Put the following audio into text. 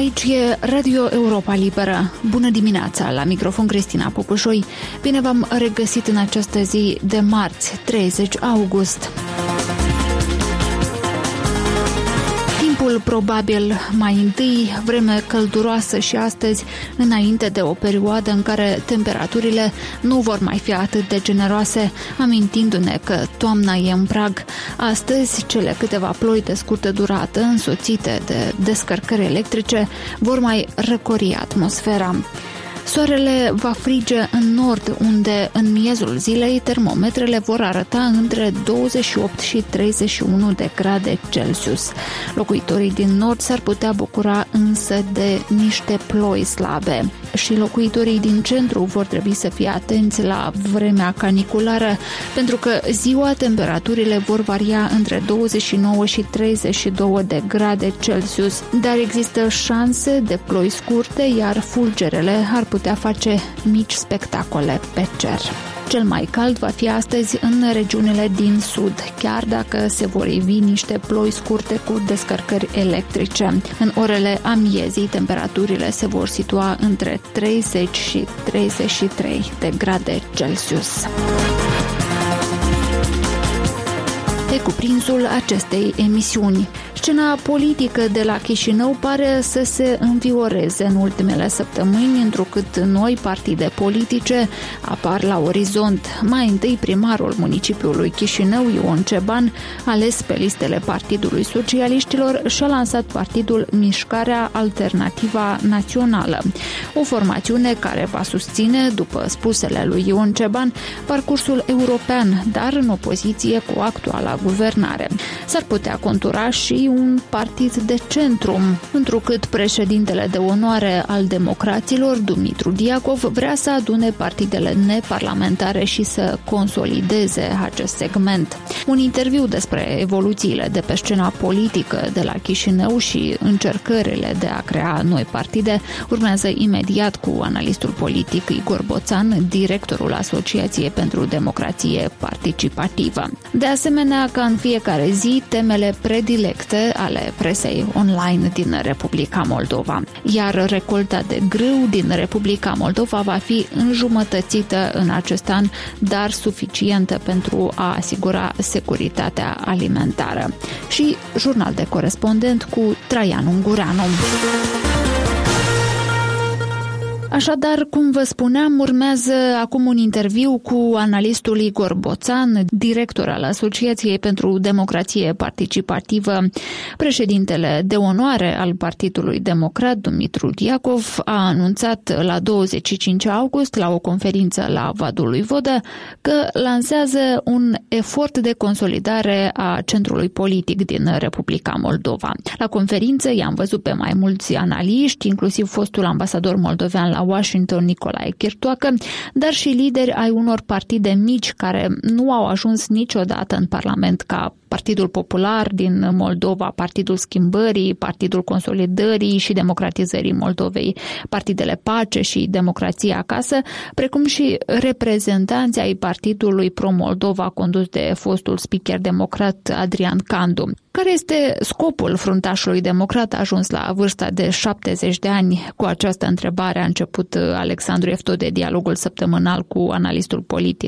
Aici e Radio Europa Liberă. Bună dimineața, la microfon Cristina Popușoi. Bine v-am regăsit în această zi de marți, 30 august. Timpul probabil mai întâi, vreme călduroasă și astăzi, înainte de o perioadă în care temperaturile nu vor mai fi atât de generoase, amintindu-ne că toamna e în prag. Astăzi, cele câteva ploi de scurtă durată, însoțite de descărcări electrice, vor mai răcori atmosfera. Soarele va frige în nord, unde în miezul zilei termometrele vor arăta între 28 și 31 de grade Celsius. Locuitorii din nord s-ar putea bucura însă de niște ploi slabe și locuitorii din centru vor trebui să fie atenți la vremea caniculară, pentru că ziua temperaturile vor varia între 29 și 32 de grade Celsius, dar există șanse de ploi scurte, iar fulgerele ar putea face mici spectacole pe cer. Cel mai cald va fi astăzi în regiunile din sud, chiar dacă se vor ivi niște ploi scurte cu descărcări electrice. În orele amiezii, temperaturile se vor situa între 30 și 33 de grade Celsius. Pe cuprinsul acestei emisiuni. Scena politică de la Chișinău pare să se învioreze în ultimele săptămâni, întrucât noi partide politice apar la orizont. Mai întâi, primarul municipiului Chișinău, Ion Ceban, ales pe listele Partidului Socialiștilor, și-a lansat partidul Mișcarea Alternativa Națională, o formațiune care va susține, după spusele lui Ion Ceban, parcursul european, dar în opoziție cu actuala guvernare. S-ar putea contura și un partid de centru, întrucât președintele de onoare al democraților, Dumitru Diacov, vrea să adune partidele neparlamentare și să consolideze acest segment. Un interviu despre evoluțiile de pe scena politică de la Chișinău și încercările de a crea noi partide urmează imediat cu analistul politic Igor Boțan, directorul Asociației pentru Democrație Participativă. De asemenea, ca în fiecare zi, temele predilecte ale presei online din Republica Moldova. Iar recolta de grâu din Republica Moldova va fi înjumătățită în acest an, dar suficientă pentru a asigura securitatea alimentară. Și jurnal de corespondent cu Traian Ungureanu. Așadar, cum vă spuneam, urmează acum un interviu cu analistul Igor Boțan, director al Asociației pentru Democrație Participativă. Președintele de onoare al Partidului Democrat, Dumitru Diacov, a anunțat la 25 august, la o conferință la Vadul lui Vodă, că lansează un efort de consolidare a centrului politic din Republica Moldova. La conferință i-am văzut pe mai mulți analiști, inclusiv fostul ambasador moldovean la Washington, Nicolae Chirtoacă, dar și lideri ai unor partide mici care nu au ajuns niciodată în Parlament, ca Partidul Popular din Moldova, Partidul Schimbării, Partidul Consolidării și Democratizării Moldovei, Partidele Pace și Democrația Acasă, precum și reprezentanții ai Partidului Pro-Moldova condus de fostul speaker democrat Adrian Candu. Care este scopul fruntașului democrat ajuns la vârsta de 70 de ani? Cu această întrebare a început Alexandru Eftode dialogul săptămânal cu analistul politic.